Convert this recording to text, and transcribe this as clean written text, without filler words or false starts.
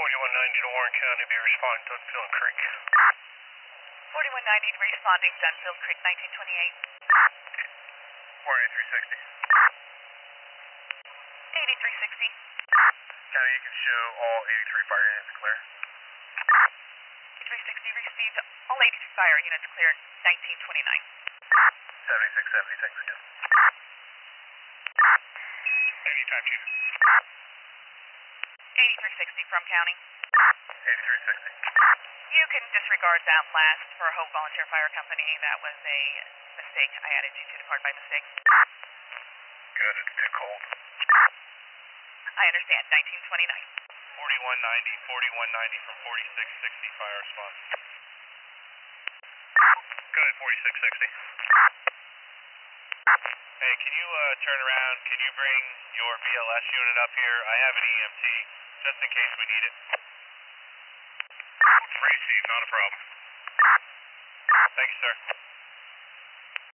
4190 to Warren County, be responding to Dunfield Creek. 4190 responding, Dunfield Creek, 1928. Warren 8360. 8360. County, you can show all 83 fire units clear. 8360 received. All 83 fire units clear, 1929. 7670, thanks again. Anytime, Chief. 8360 from County. 8360. You can disregard that last for Hope Volunteer Fire Company. That was a mistake. I added you to the card by mistake. Good, it's too cold. I understand, 1929. 4190 from 4660, fire response. Go ahead, 4660. Hey, can you turn around? Can you bring your BLS unit up here? I have an EMT, just in case we need it. Received, not a problem. Thank you, sir.